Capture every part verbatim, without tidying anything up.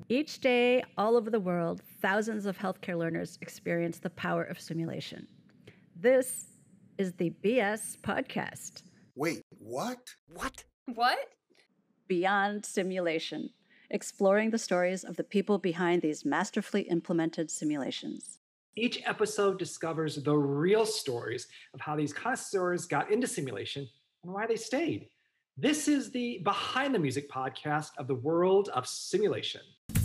Each day, all over the world, thousands of healthcare learners experience the power of simulation. This is the B S Podcast. Wait, what? What? What? Beyond Simulation, exploring the stories of the people behind these masterfully implemented simulations. Each episode discovers the real stories of how these connoisseurs got into simulation and why they stayed. This is the Behind the Music podcast of the world of simulation.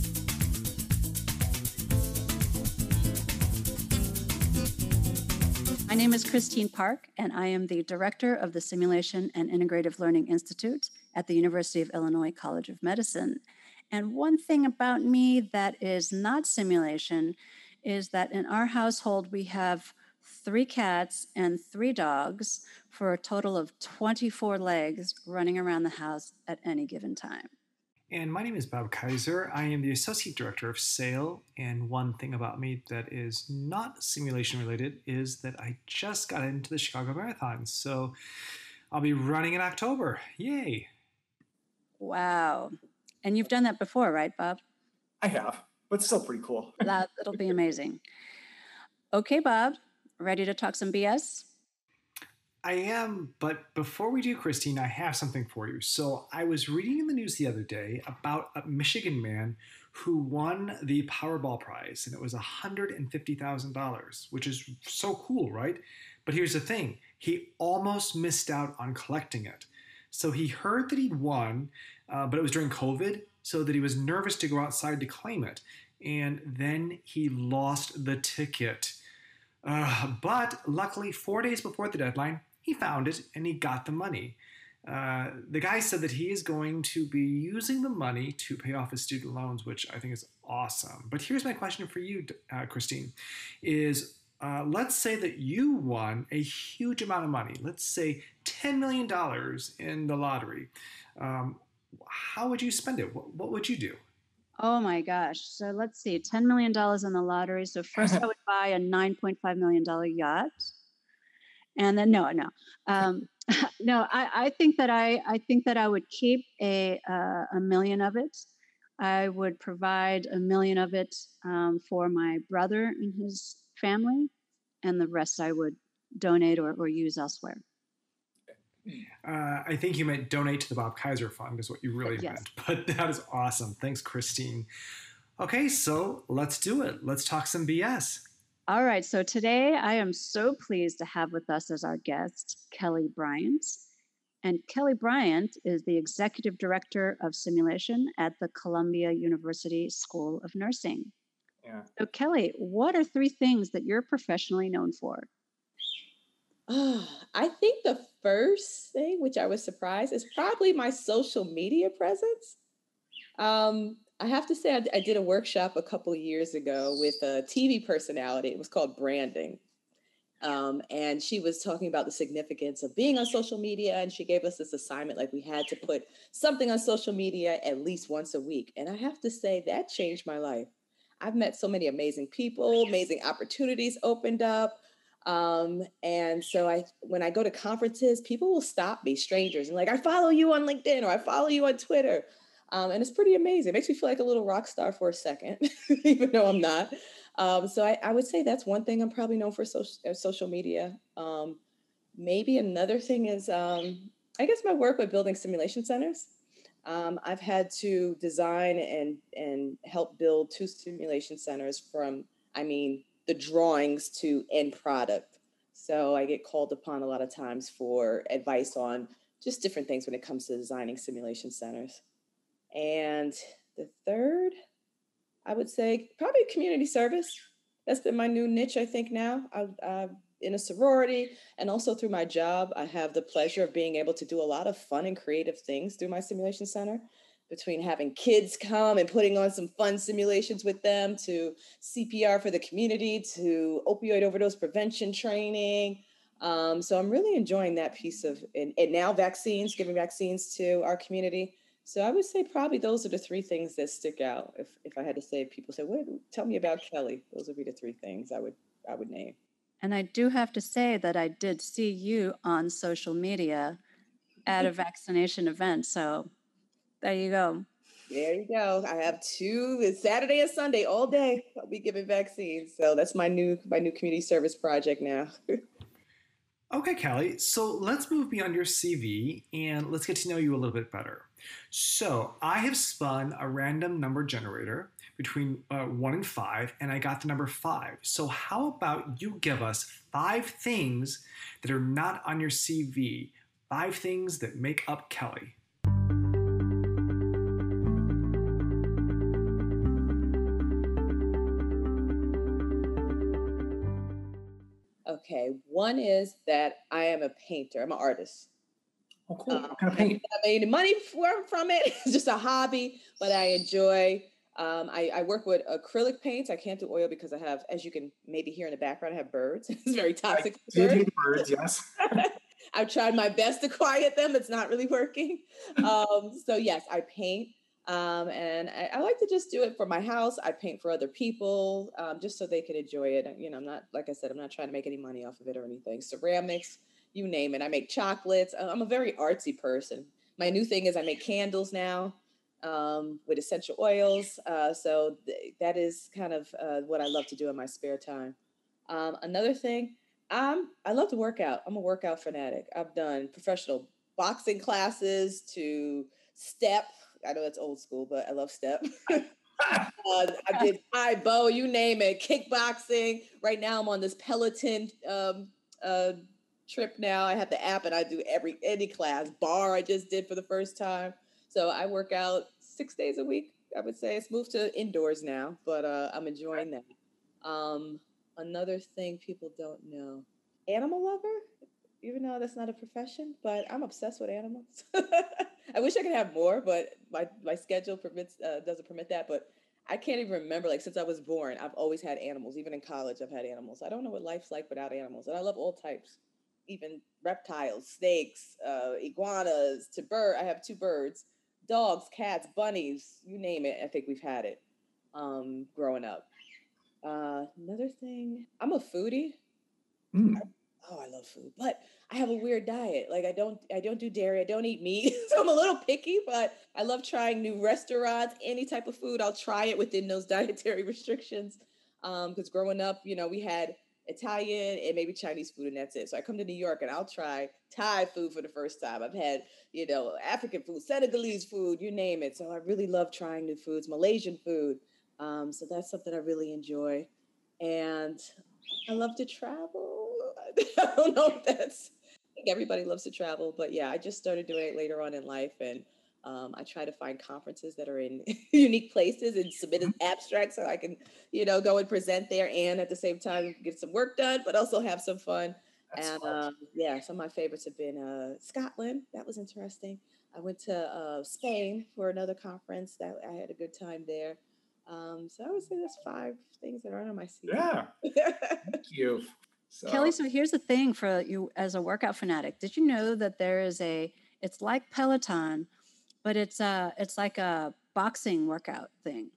My name is Christine Park, and I am the director of the Simulation and Integrative Learning Institute at the University of Illinois College of Medicine. And one thing about me that is not simulation is that in our household, we have three cats and three dogs for a total of twenty-four legs running around the house at any given time. And my name is Bob Kaiser. I am the Associate Director of SAIL, and one thing about me that is not simulation related is that I just got into the Chicago Marathon. So I'll be running in October. Yay! Wow. And you've done that before, right, Bob? I have, but still pretty cool. That, it'll be amazing. Okay, Bob, ready to talk some B S? I am, but before we do, Christine, I have something for you. So I was reading in the news the other day about a Michigan man who won the Powerball prize, and it was one hundred fifty thousand dollars, which is so cool, right? But here's the thing. He almost missed out on collecting it. So he heard that he'd won, uh, but it was during COVID, so that he was nervous to go outside to claim it. And then he lost the ticket. Uh, but luckily, four days before the deadline, he found it and he got the money. Uh, the guy said that he is going to be using the money to pay off his student loans, which I think is awesome. But here's my question for you, uh, Christine, is uh, let's say that you won a huge amount of money. Let's say ten million dollars in the lottery. Um, how would you spend it? What, what would you do? Oh my gosh. So let's see, ten million dollars in the lottery. So first I would buy a nine point five million dollars yacht. And then, no, no, um, no, I, I think that I, I think that I would keep a, uh, a million of it. I would provide a million of it um, for my brother and his family, and the rest I would donate or, or use elsewhere. Uh, I think you meant donate to the Bob Kaiser Fund is what you really Yes. meant, but that is awesome. Thanks, Christine. Okay, so let's do it. Let's talk some B S. All right, so today I am so pleased to have with us as our guest, Kelly Bryant. And Kelly Bryant is the Executive Director of Simulation at the Columbia University School of Nursing. Yeah. So Kelly, what are three things that you're professionally known for? Oh, I think the first thing, which I was surprised, is probably my social media presence. Um, I have to say, I, I did a workshop a couple of years ago with a T V personality. It was called Branding. Um, and she was talking about the significance of being on social media. And she gave us this assignment, like we had to put something on social media at least once a week. And I have to say that changed my life. I've met so many amazing people, amazing opportunities opened up. Um, and so I, when I go to conferences, people will stop me, strangers, and like, I follow you on LinkedIn or I follow you on Twitter. Um, and it's pretty amazing. It makes me feel like a little rock star for a second, even though I'm not. Um, so I, I would say that's one thing I'm probably known for social, social media. Um, maybe another thing is, um, I guess my work with building simulation centers. Um, I've had to design and, and help build two simulation centers from, I mean, the drawings to end product. So I get called upon a lot of times for advice on just different things when it comes to designing simulation centers. And the third, I would say probably community service. That's been my new niche, I think now. I've, I've in a sorority, and also through my job, I have the pleasure of being able to do a lot of fun and creative things through my simulation center, between having kids come and putting on some fun simulations with them, to C P R for the community, to opioid overdose prevention training. Um, so I'm really enjoying that piece of, and, and now vaccines, giving vaccines to our community. So I would say probably those are the three things that stick out. If if I had to say, if people say, "What? Tell me about Kelly," those would be the three things I would I would name. And I do have to say that I did see you on social media at a vaccination event. So there you go. There you go. I have two. It's Saturday and Sunday all day. I'll be giving vaccines. So that's my new my new community service project now. Okay, Kelly. So let's move beyond your C V and let's get to know you a little bit better. So I have spun a random number generator between uh, one and five, and I got the number five. So how about you give us five things that are not on your C V? Five things that make up Kelly. Okay, one is that I am a painter. I'm an artist. Oh, cool. Um, What kind of I paint? haven't made any money for, from it. It's just a hobby, but I enjoy. Um, I, I work with acrylic paints. I can't do oil because I have, as you can maybe hear in the background, I have birds. It's very toxic. I did hear the birds, yes. I've tried my best to quiet them. It's not really working. Um, so yes, I paint. Um, and I, I like to just do it for my house. I paint for other people, um, just so they can enjoy it. And, you know, I'm not, like I said, I'm not trying to make any money off of it or anything. Ceramics, you name it. I make chocolates. Uh, I'm a very artsy person. My new thing is I make candles now, um, with essential oils. Uh, so th- that is kind of uh, what I love to do in my spare time. Um, another thing, um, I love to work out. I'm a workout fanatic. I've done professional boxing classes to step. I know that's old school, but I love step. uh, I did Thai bow, you name it, kickboxing. Right now, I'm on this Peloton um, uh, trip now. I have the app, and I do every any class. Bar I just did for the first time. So I work out six days a week. I would say it's moved to indoors now, but uh, I'm enjoying that. Um, another thing people don't know: animal lover. Even though that's not a profession, but I'm obsessed with animals. I wish I could have more, but my, my schedule permits uh, doesn't permit that. But I can't even remember, like, since I was born, I've always had animals. Even in college, I've had animals. I don't know what life's like without animals. And I love all types, even reptiles, snakes, uh, iguanas, to bird. I have two birds, dogs, cats, bunnies, you name it. I think we've had it um, growing up. Uh, another thing, I'm a foodie. Mm. Oh, I love food, but I have a weird diet. Like I don't, I don't do dairy. I don't eat meat. So I'm a little picky, but I love trying new restaurants, any type of food. I'll try it within those dietary restrictions. Um, because growing up, you know, we had Italian and maybe Chinese food, and that's it. So I come to New York and I'll try Thai food for the first time. I've had, you know, African food, Senegalese food, you name it. So I really love trying new foods, Malaysian food. Um, so that's something I really enjoy. And I love to travel. I don't know if that's, I think everybody loves to travel, but yeah, I just started doing it later on in life. And um, I try to find conferences that are in unique places and submit an abstract so I can, you know, go and present there and at the same time get some work done, but also have some fun. That's and smart. um, yeah, some of my favorites have been uh, Scotland. That was interesting. I went to uh, Spain for another conference. That I had a good time there. Um, so I would say there's five things that aren't on my C V. Yeah, thank you. So, Kelly, so here's the thing for you as a workout fanatic. Did you know that there is a, it's like Peloton, but it's a, it's like a boxing workout thing.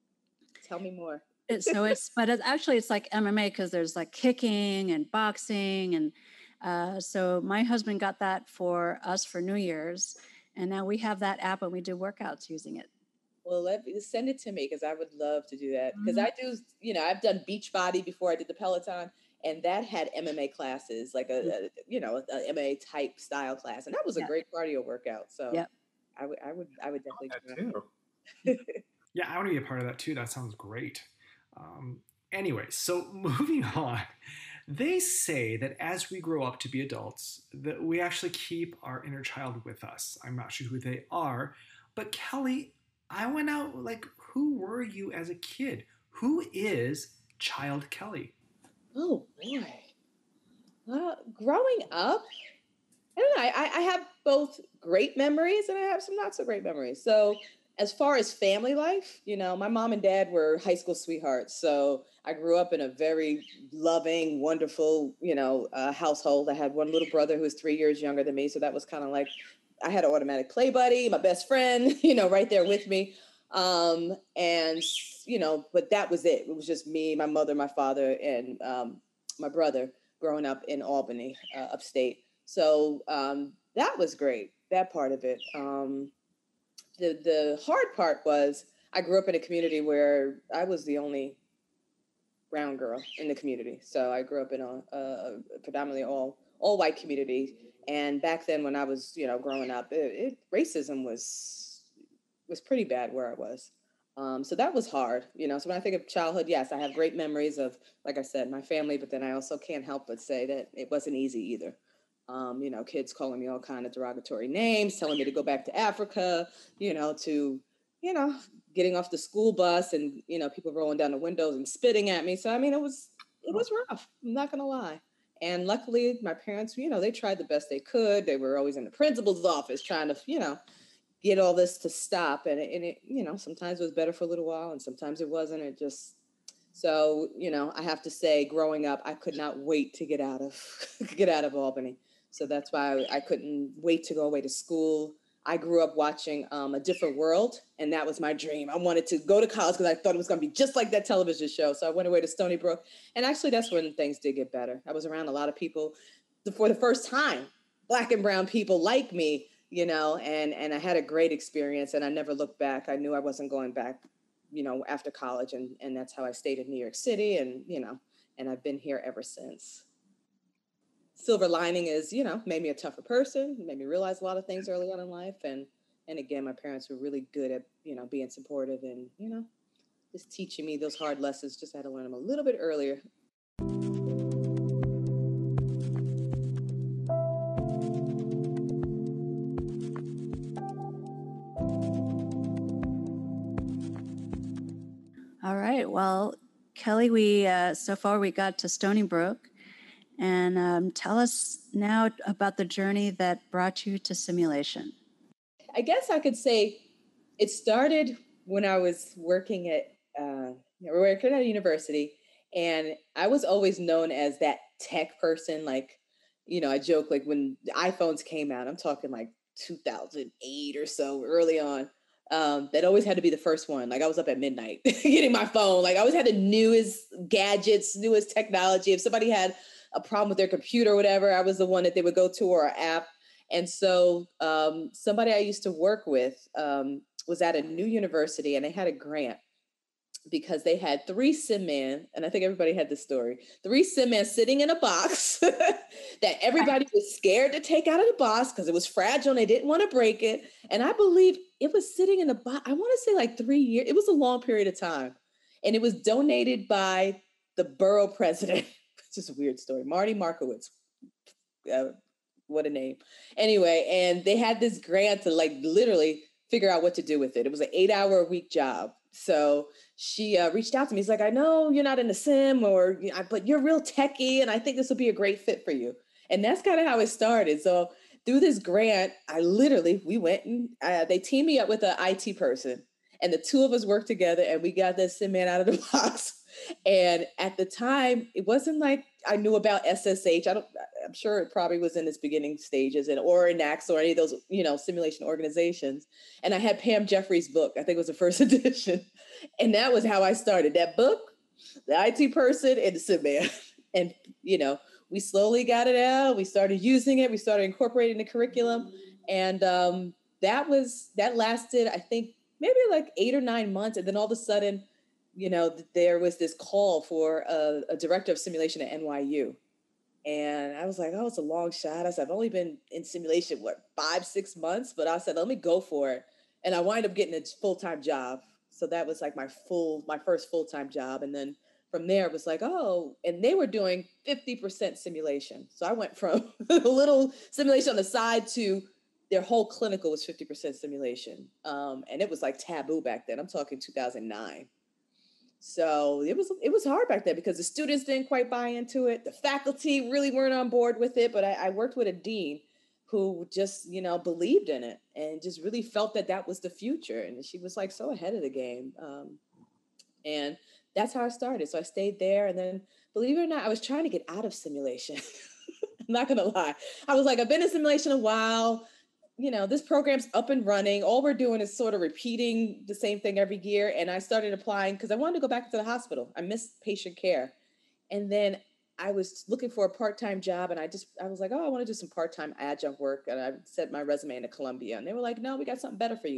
Tell me more. It, so it's, but it's actually, it's like M M A because there's like kicking and boxing. And uh, so my husband got that for us for New Year's. And now we have that app and we do workouts using it. Well, let me send it to me because I would love to do that. Because I do, you know, I've done Beachbody before I did the Peloton, and that had M M A classes, like a, a you know, a M M A type style class, and that was a Yeah. great cardio workout. So Yep. I would, I would, I would definitely that try too. Yeah, I want to be a part of that too. That sounds great. Um, anyway, so moving on. They say that as we grow up to be adults, that we actually keep our inner child with us. I'm not sure who they are, but Kelly, I went out like, who were you as a kid? Who is Child Kelly? Oh boy. Well, growing up, I don't know. I, I have both great memories and I have some not so great memories. So as far as family life, you know, my mom and dad were high school sweethearts. So I grew up in a very loving, wonderful, you know, uh, household. I had one little brother who was three years younger than me. So that was kind of like, I had an automatic play buddy, my best friend, you know, right there with me. Um, and, you know, but that was it. It was just me, my mother, my father, and um, my brother growing up in Albany, uh, upstate. So um, that was great, that part of it. Um, the the hard part was I grew up in a community where I was the only brown girl in the community. So I grew up in a, a predominantly all all white community. And back then, when I was, you know, growing up, it, it, racism was was pretty bad where I was. Um, so that was hard, you know. So when I think of childhood, yes, I have great memories of, like I said, my family. But then I also can't help but say that it wasn't easy either. Um, you know, kids calling me all kind of derogatory names, telling me to go back to Africa, you know, to, you know, getting off the school bus and, you know, people rolling down the windows and spitting at me. So, I mean, it was, it was rough. I'm not going to lie. And luckily my parents, you know, they tried the best they could. They were always in the principal's office trying to, you know, get all this to stop. And it, and it, you know, sometimes it was better for a little while and sometimes it wasn't. It just, so, you know, I have to say growing up, I could not wait to get out of, get out of Albany. So that's why I couldn't wait to go away to school. I grew up watching um, A Different World, and that was my dream. I wanted to go to college because I thought it was going to be just like that television show. So I went away to Stony Brook, and actually that's when things did get better. I was around a lot of people for the first time, Black and brown people like me, you know, and, and I had a great experience, and I never looked back. I knew I wasn't going back, you know, after college, and, and that's how I stayed in New York City, and, you know, and I've been here ever since. Silver lining is, you know, made me a tougher person, made me realize a lot of things early on in life. And, and again, my parents were really good at, you know, being supportive and, you know, just teaching me those hard lessons. Just had to learn them a little bit earlier. All right. Well, Kelly, we uh, so far we got to Stony Brook. And um, tell us now about the journey that brought you to simulation. I guess I could say it started when I was working at uh, working at a university, and I was always known as that tech person. Like, you know, I joke like when the iPhones came out, I'm talking like two thousand eight or so, early on. Um, that always had to be the first one. Like I was up at midnight getting my phone. Like I always had the newest gadgets, newest technology. If somebody had a problem with their computer or whatever, I was the one that they would go to, or an app. And so um, somebody I used to work with um, was at a new university, and they had a grant because they had three sim men, and I think everybody had this story, three sim men sitting in a box that everybody was scared to take out of the box because it was fragile and they didn't want to break it. And I believe it was sitting in a box, I want to say like three years. It was a long period of time. And it was donated by the borough president. It's just a weird story. Marty Markowitz. Uh, what a name. Anyway, and they had this grant to like literally figure out what to do with it. It was an eight hour a week job. So she uh, reached out to me. He's like, I know you're not in the sim, or but you're real techie, and I think this will be a great fit for you. And that's kind of how it started. So through this grant, I literally, we went and uh, they teamed me up with an I T person, and the two of us worked together, and we got this sim man out of the box. And at the time, it wasn't like I knew about S S H. I don't, I'm sure it probably was in its beginning stages, and or Enact or any of those, you know, simulation organizations. And I had Pam Jeffries' book. I think it was the first edition. And that was how I started. That book, the I T person, and the sim man. And, you know, we slowly got it out. We started using it. We started incorporating the curriculum. And um, that was, that lasted, I think, maybe like eight or nine months. And then all of a sudden, you know, there was this call for a, a director of simulation at N Y U. And I was like, oh, it's a long shot. I said, I've only been in simulation, what, five, six months? But I said, let me go for it. And I wind up getting a full-time job. So that was like my full, my first full-time job. And then from there, it was like, oh, and they were doing fifty percent simulation. So I went from a little simulation on the side to their whole clinical was fifty percent simulation. Um, and it was like taboo back then. I'm talking two thousand nine. So it was it was hard back then because the students didn't quite buy into it. The faculty really weren't on board with it. But I, I worked with a dean who just, you know, believed in it and just really felt that that was the future. And she was like so ahead of the game. Um, and that's how I started. So I stayed there. And then, believe it or not, I was trying to get out of simulation. I'm not going to lie. I was like, I've been in simulation a while. You know, this program's up and running. All we're doing is sort of repeating the same thing every year. And I started applying because I wanted to go back to the hospital. I missed patient care. And then I was looking for a part-time job. And I just, I was like, oh, I want to do some part-time adjunct work. And I sent my resume into Columbia. And they were like, no, we got something better for you.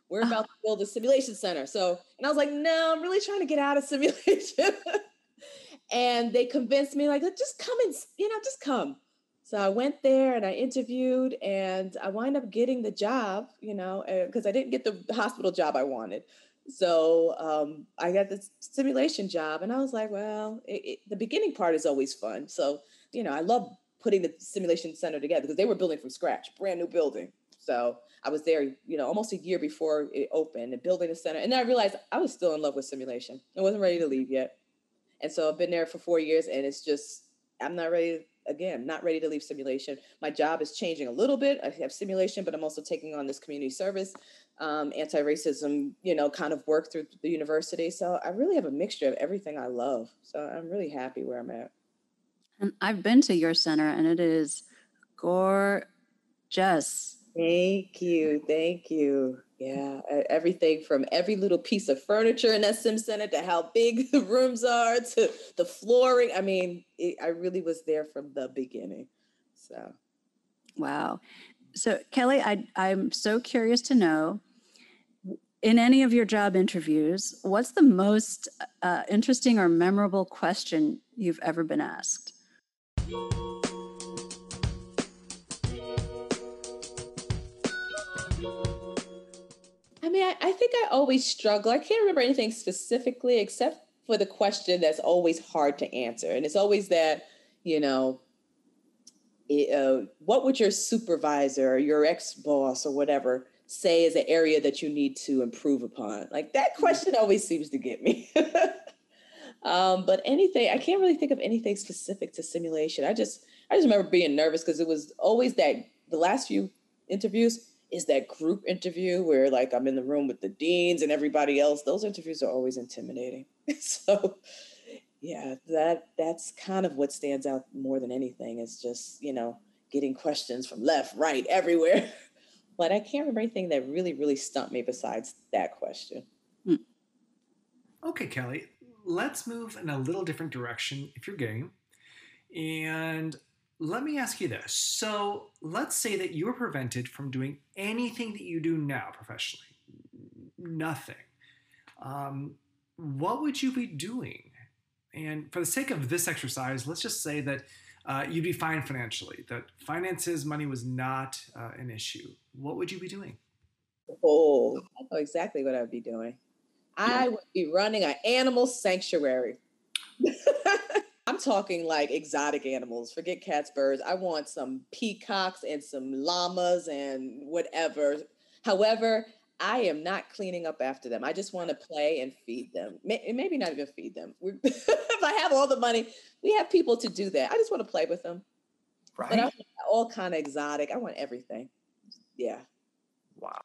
we're about to build a simulation center. So, and I was like, no, I'm really trying to get out of simulation. And they convinced me, like, just come and, you know, just come. So I went there and I interviewed and I wound up getting the job, you know, because I didn't get the hospital job I wanted. So um, I got this simulation job and I was like, well, it, it, the beginning part is always fun. So, you know, I love putting the simulation center together because they were building from scratch, brand new building. So I was there, you know, almost a year before it opened and building the center. And then I realized I was still in love with simulation. I wasn't ready to leave yet. And so I've been there for four years and it's just, I'm not ready, again, not ready to leave simulation. My job is changing a little bit. I have simulation, but I'm also taking on this community service, um, anti-racism, you know, kind of work through the university. So I really have a mixture of everything I love. So I'm really happy where I'm at. And I've been to your center and it is gorgeous. Thank you. Thank you. Yeah. Everything from every little piece of furniture in that sim center to how big the rooms are to the flooring. I mean, it, I really was there from the beginning. So. Wow. So Kelly, I, I'm so curious to know, in any of your job interviews, what's the most uh, interesting or memorable question you've ever been asked? I mean, I, I think I always struggle. I can't remember anything specifically except for the question that's always hard to answer. And it's always that, you know, it, uh, what would your supervisor or your ex-boss or whatever say is an area that you need to improve upon? Like that question always seems to get me. um, but anything, I can't really think of anything specific to simulation. I just, I just remember being nervous because it was always that the last few interviews is that group interview where like I'm in the room with the deans and everybody else. Those interviews are always intimidating. So yeah, that that's kind of what stands out more than anything is just, you know, getting questions from left, right, everywhere. But I can't remember anything that really, really stumped me besides that question. Hmm. Okay, Kelly, let's move in a little different direction if you're game. And let me ask you this. So let's say that you were prevented from doing anything that you do now professionally. Nothing. Um, what would you be doing? And for the sake of this exercise, let's just say that uh, you'd be fine financially, that finances, money was not uh, an issue. What would you be doing? Oh, I know exactly what I would be doing. I would be running an animal sanctuary. I'm talking like exotic animals. Forget cats, birds. I want some peacocks and some llamas and whatever. However, I am not cleaning up after them. I just want to play and feed them. Maybe not even feed them. If I have all the money, we have people to do that. I just want to play with them. Right. But I want all kind of exotic. I want everything. Yeah. Wow.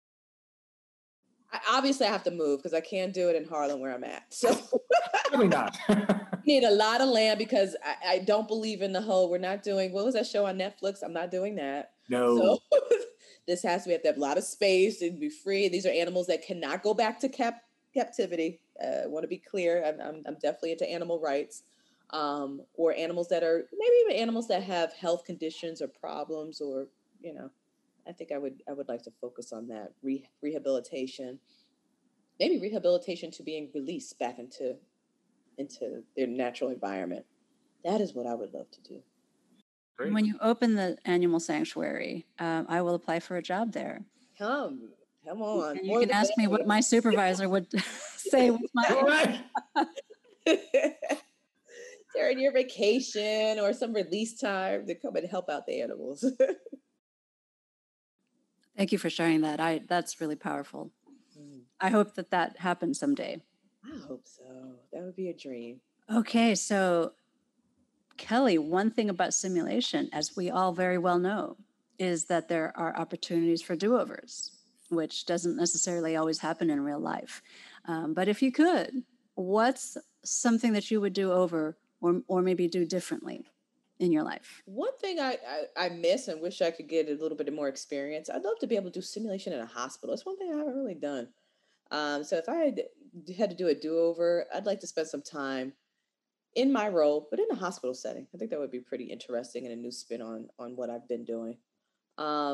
I, obviously, I have to move because I can't do it in Harlem where I'm at. So Probably not. need a lot of land because I, I don't believe in the whole, we're not doing, what was that show on Netflix? I'm not doing that. No. So this has to, we have to have a lot of space and be free. These are animals that cannot go back to cap, captivity. Uh, I want to be clear. I'm, I'm, I'm definitely into animal rights. Um, or animals that are, maybe even animals that have health conditions or problems or, you know, I think I would, I would like to focus on that Re- rehabilitation, maybe rehabilitation to being released back into into their natural environment. That is what I would love to do. Great. When you open the animal sanctuary, um, I will apply for a job there. Come, come on. And you can ask me what my supervisor would say was All my. right. During your vacation or some release time to come and help out the animals. Thank you for sharing that. I that's really powerful. Mm. I hope that that happens someday. I hope so. That would be a dream. Okay, so Kelly, one thing about simulation, as we all very well know, is that there are opportunities for do-overs, which doesn't necessarily always happen in real life. Um, but if you could, what's something that you would do over or, or maybe do differently in your life? One thing I, I, I miss and wish I could get a little bit more experience, I'd love to be able to do simulation in a hospital. It's one thing I haven't really done. Um, so if I had, had to do a do-over, I'd like to spend some time in my role, but in a hospital setting. I think that would be pretty interesting and a new spin on, on what I've been doing. Um,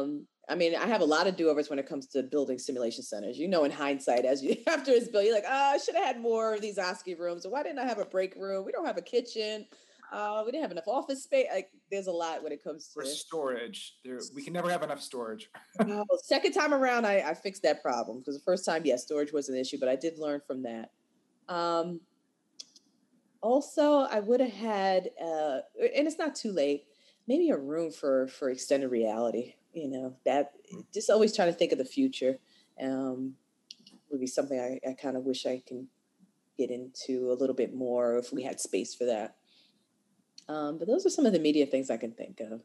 I mean, I have a lot of do-overs when it comes to building simulation centers. You know, in hindsight, as you after it's built, you're like, oh, I should have had more of these OSCE rooms. Why didn't I have a break room? We don't have a kitchen. Uh, we didn't have enough office space. Like, there's a lot when it comes For to storage, there we can never have enough storage. oh, second time around, I, I fixed that problem because the first time, yes, storage was an issue, but I did learn from that. Um, also, I would have had, uh, and it's not too late, maybe a room for for extended reality. You know, that just always trying to think of the future um, would be something I, I kind of wish I can get into a little bit more if we had space for that. Um, but those are some of the media things I can think of.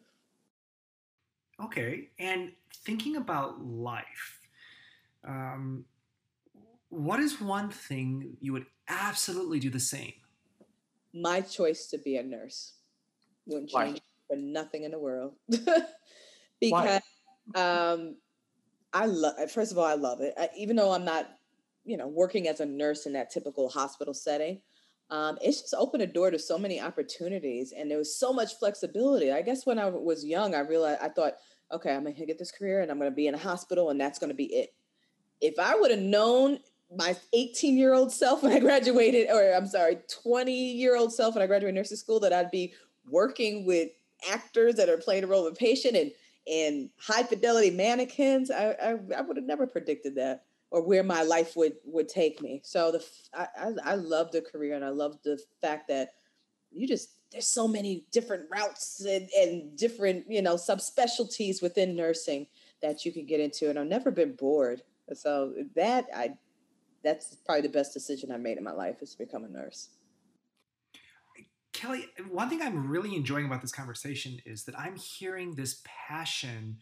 Okay, and thinking about life, um, what is one thing you would absolutely do the same? My choice to be a nurse wouldn't Why? change for nothing in the world. Why? Because um, I love, first of all, I love it. I, even though I'm not, you know, working as a nurse in that typical hospital setting, um, it's just opened a door to so many opportunities, and there was so much flexibility. I guess when I was young, I realized I thought, okay, I'm gonna get this career, and I'm gonna be in a hospital, and that's gonna be it. If I would have known my eighteen year old self when I graduated, or I'm sorry, twenty year old self when I graduated nursing school, that I'd be working with actors that are playing a role of a patient and and high fidelity mannequins, I, I, I would have never predicted that or where my life would would take me. So the I, I, I love the career, and I love the fact that you just there's so many different routes and, and different, you know, subspecialties within nursing that you can get into. And I've never been bored. So that I that's probably the best decision I made in my life is to become a nurse. Kelly, one thing I'm really enjoying about this conversation is that I'm hearing this passion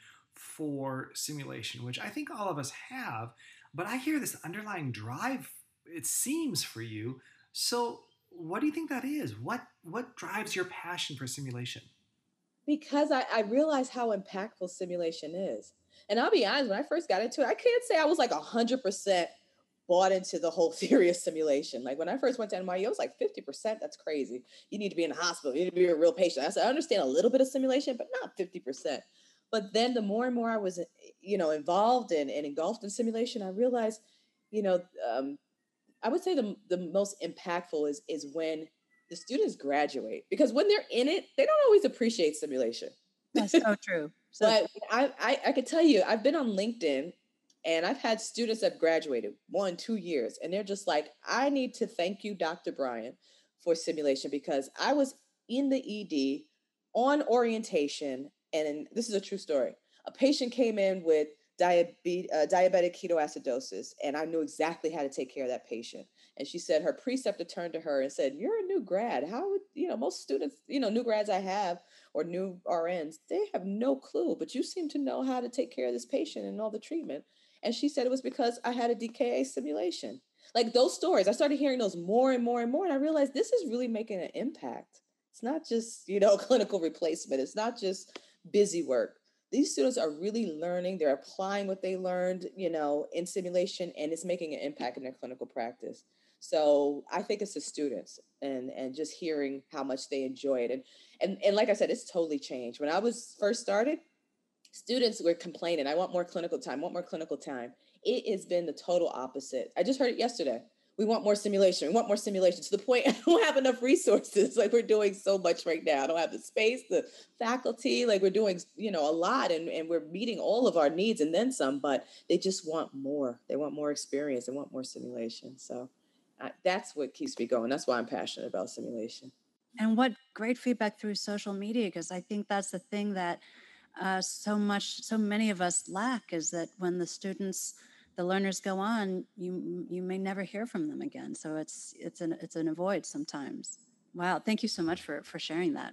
for simulation, which I think all of us have, but I hear this underlying drive, it seems, for you. So, what do you think that is? What what drives your passion for simulation? Because I, I realized how impactful simulation is. And I'll be honest, when I first got into it, I can't say I was like one hundred percent bought into the whole theory of simulation. Like when I first went to N Y U, I was like fifty percent. That's crazy. You need to be in a hospital. You need to be a real patient. I said, I understand a little bit of simulation, but not fifty percent. But then the more and more I was, you know, involved in and engulfed in simulation, I realized, you know, um, I would say the, the most impactful is, is when the students graduate, because when they're in it, they don't always appreciate simulation. That's so true. So But I, I, I could tell you, I've been on LinkedIn and I've had students that have graduated one, two years, and they're just like, I need to thank you, Doctor Brian, for simulation because I was in the E D on orientation. And this is a true story. A patient came in with diabetes, uh, diabetic ketoacidosis, and I knew exactly how to take care of that patient. And she said her preceptor turned to her and said, "You're a new grad. How would, you know, most students, you know, new grads I have or new R Ns, they have no clue, but you seem to know how to take care of this patient and all the treatment." And she said it was because I had a D K A simulation. Like those stories, I started hearing those more and more and more. And I realized this is really making an impact. It's not just, you know, clinical replacement. It's not just busy work. These students are really learning. They're applying what they learned, you know, in simulation, and it's making an impact in their clinical practice. So I think it's the students and and just hearing how much they enjoy it. And and and like I said, it's totally changed. When I was first started, students were complaining, I want more clinical time, want more clinical time. It has been the total opposite. I just heard it yesterday. We want more simulation. We want more simulation to the point I don't have enough resources. Like we're doing so much right now. I don't have the space, the faculty, like we're doing, you know, a lot and, and we're meeting all of our needs and then some, but they just want more. They want more experience. They want more simulation. So uh, that's what keeps me going. That's why I'm passionate about simulation. and what great feedback through social media, because I think that's the thing that uh, so much, so many of us lack is that when the students, the learners go on, you you may never hear from them again. So it's it's an it's an avoid sometimes. Wow, thank you so much for for sharing that.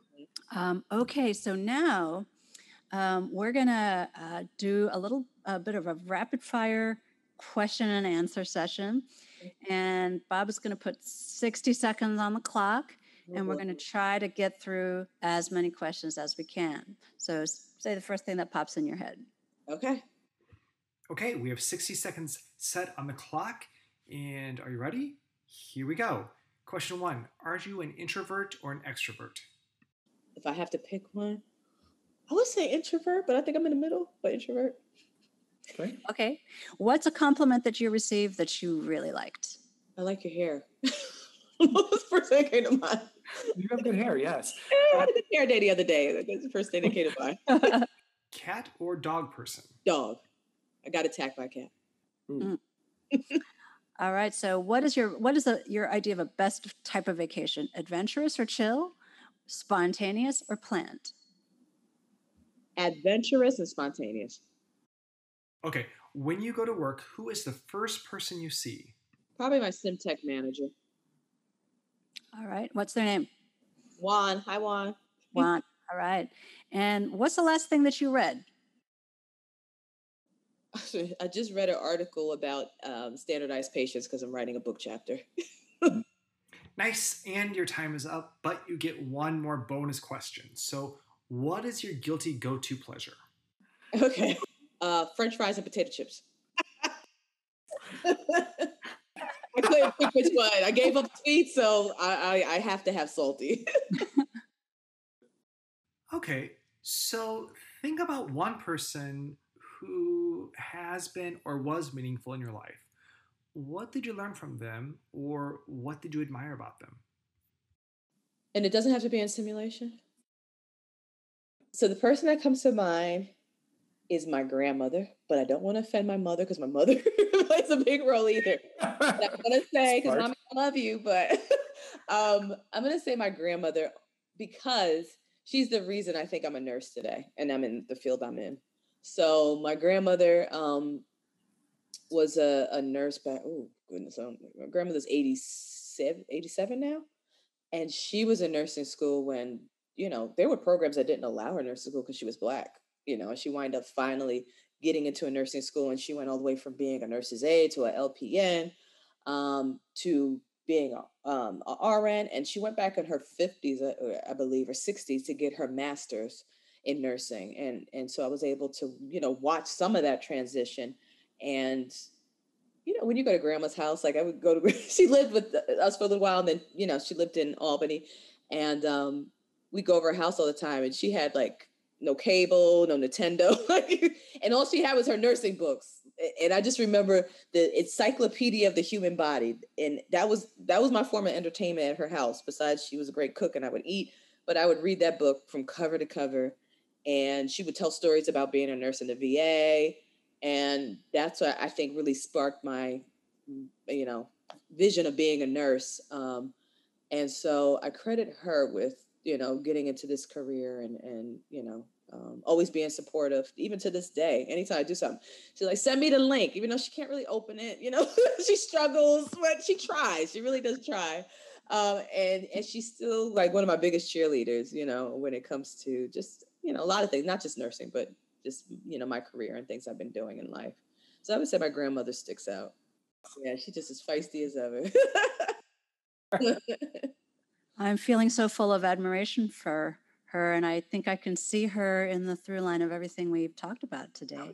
Um, okay, so now um, we're gonna uh, do a little a bit of a rapid fire question and answer session, and Bob is going to put sixty seconds on the clock, and we're going to try to get through as many questions as we can. So say the first thing that pops in your head. Okay. Okay, we have sixty seconds set on the clock. And are you ready? Here we go. Question one: are you an introvert or an extrovert? If I have to pick one, I would say introvert, but I think I'm in the middle, but introvert. Okay. Okay. What's a compliment that you received that you really liked? I like your hair. That's the first thing that came to mind. You have good hair, yes. I had a good hair day the other day. That's the first thing that came to mind. Cat or dog person? Dog. I got attacked by a cat. Ooh. All right. So what is your what is the, your idea of a best type of vacation? Adventurous or chill? Spontaneous or planned? Adventurous and spontaneous. Okay, when you go to work, who is the first person you see? Probably my SimTech manager. All right. What's their name? Juan. Hi, Juan. Juan. All right. And what's the last thing that you read? I just read an article about um, standardized patients because I'm writing a book chapter. Nice, and your time is up, but you get one more bonus question. So, what is your guilty go-to pleasure? Okay. Uh, French fries and potato chips. I couldn't pick which one. I gave up sweet, so I, I, I have to have salty. Okay, so think about one person who has been or was meaningful in your life. What did you learn from them, or what did you admire about them? And it doesn't have to be in simulation. So the person that comes to mind is my grandmother, but I don't want to offend my mother because my mother plays a big role either. I'm going to say, because Mommy, I love you, but um, I'm going to say my grandmother because she's the reason I think I'm a nurse today and I'm in the field I'm in. So my grandmother um, was a, a nurse back, oh goodness, I don't, my grandmother's eighty-seven, eighty-seven now. And she was in nursing school when, you know, there were programs that didn't allow her nursing school because she was Black. You know, she wound up finally getting into a nursing school, and she went all the way from being a nurse's aide to an L P N um, to being a, um, a R N. And she went back in her fifties, I believe, or sixties to get her master's in nursing. And, and so I was able to, you know, watch some of that transition. And, you know, when you go to grandma's house, like I would go to, she lived with us for a little while, and then, you know, she lived in Albany, and um, we go over her house all the time, and she had like no cable, no Nintendo, and all she had was her nursing books. And I just remember the Encyclopedia of the Human Body. And that was, that was my form of entertainment at her house. Besides, she was a great cook and I would eat, but I would read that book from cover to cover. And she would tell stories about being a nurse in the V A. And that's what I think really sparked my, you know, vision of being a nurse. Um, and so I credit her with, you know, getting into this career and, and, you know, um, always being supportive, even to this day. Anytime I do something, she's like, send me the link, even though she can't really open it, you know, she struggles, but she tries. She really does try. Um, and, and she's still like one of my biggest cheerleaders, you know, when it comes to just, you know, a lot of things, not just nursing, but just, you know, my career and things I've been doing in life. So I would say my grandmother sticks out. Yeah, she just as feisty as ever. I'm feeling so full of admiration for her, and I think I can see her in the through line of everything we've talked about today.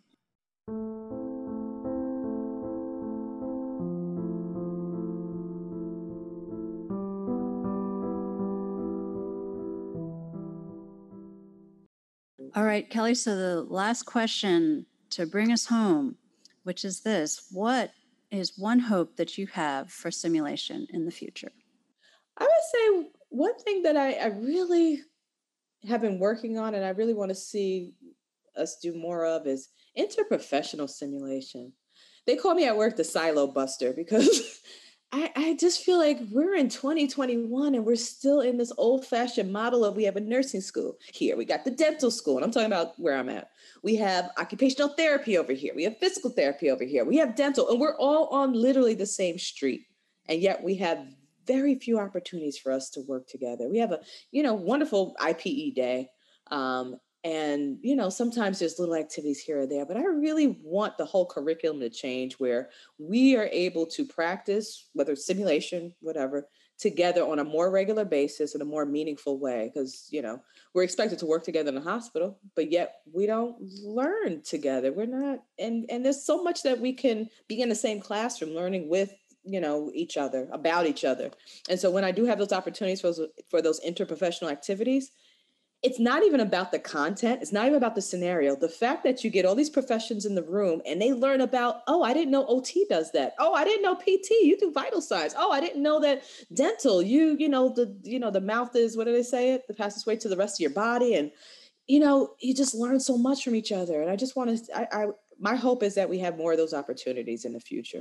All right, Kelly, so the last question to bring us home, which is this: what is one hope that you have for simulation in the future? I would say one thing that I, I really have been working on and I really want to see us do more of is interprofessional simulation. They call me at work the silo buster because I, I just feel like we're in twenty twenty-one and we're still in this old-fashioned model of we have a nursing school here. We got the dental school, and I'm talking about where I'm at. We have occupational therapy over here. We have physical therapy over here. We have dental, and we're all on literally the same street. And yet we have very few opportunities for us to work together. We have a, you know, wonderful I P E day. Um, and, you know, sometimes there's little activities here or there, but I really want the whole curriculum to change where we are able to practice, whether it's simulation, whatever, together on a more regular basis in a more meaningful way. Because, you know, we're expected to work together in the hospital, but yet we don't learn together. We're not, and, and there's so much that we can be in the same classroom learning with, you know, each other, about each other. And so when I do have those opportunities for those, for those interprofessional activities, it's not even about the content. It's not even about the scenario. The fact that you get all these professions in the room and they learn about, oh, I didn't know O T does that. Oh, I didn't know P T. You do vital signs. Oh, I didn't know that dental. You, you know, the, you know, the mouth is, what do they say it? The fastest way to the rest of your body. And, you know, you just learn so much from each other. And I just want to, I, I, my hope is that we have more of those opportunities in the future.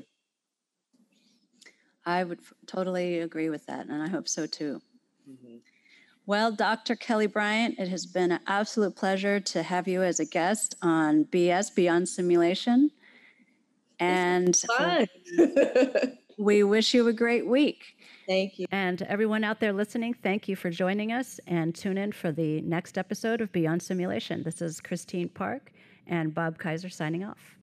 I would f- totally agree with that, and I hope so too. Mm-hmm. Well, Doctor Kelly Bryant, it has been an absolute pleasure to have you as a guest on B S, Beyond Simulation. And Fun. we wish you a great week. Thank you. And to everyone out there listening, thank you for joining us, and tune in for the next episode of Beyond Simulation. This is Christine Park and Bob Kaiser signing off.